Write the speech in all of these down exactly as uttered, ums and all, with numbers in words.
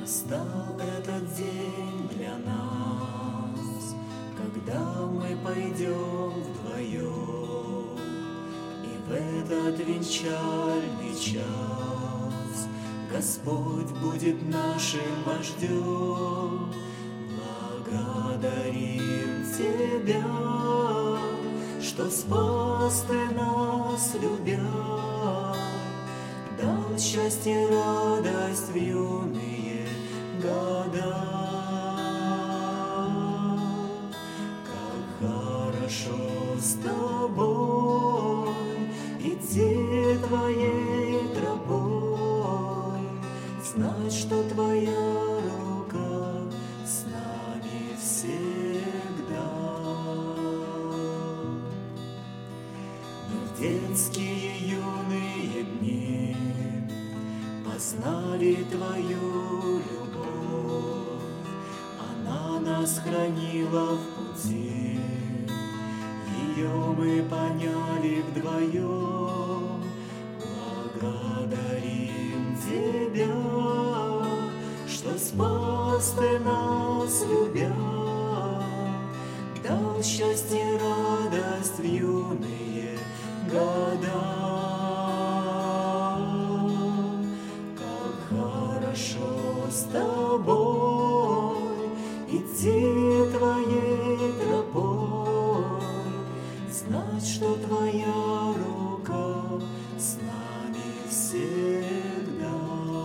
Настал этот день для нас, когда мы пойдем вдвоем, и в этот венчальный час Господь будет нашим вождем. Благодарим Тебя, что спас Ты нас, любя, дал счастье, радость в юные года. Как хорошо с Тобой идти Твоей тропой, знать, что Твоя рука с нами всегда. Мы в детские юные дни познали Твою любовь, она нас хранила в пути, ее мы поняли вдвоем. Благодарим Тебя, что спас Ты нас, любя, дал счастье, радость в юные года. Хорошо с Тобой идти Твоей тропой, знать, что Твоя рука с нами всегда.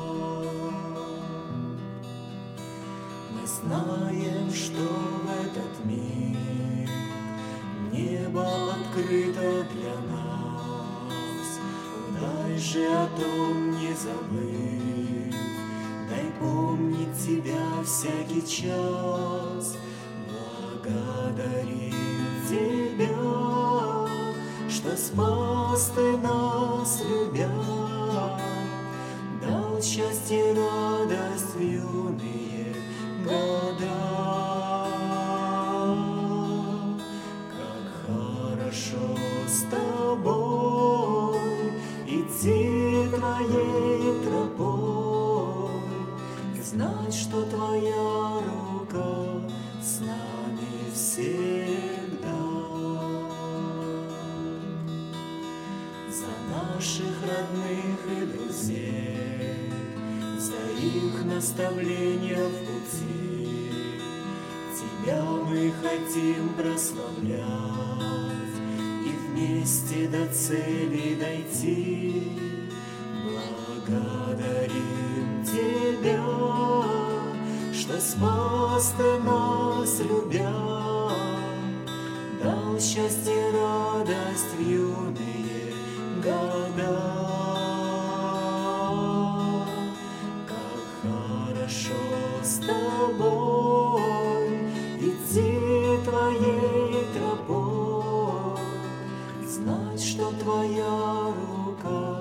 Мы знаем, что в этот миг небо открыто для нас, дай же о том не забыть. Дай помнить Тебя всякий час. Благодарим Тебя, что спас Ты нас, любя, дал счастье, радость в юные года. Как хорошо с Тобой идти Твоей тропой, знать, что Твоя рука с нами всегда. За наших родных и друзей, за их наставления в пути, Тебя мы хотим прославлять и вместе до цели дойти. Благодарим Тебя, что спас Ты нас, любя, дал счастье, радость в юные года. Как хорошо с Тобой идти Твоей тропой, знать, что Твоя рука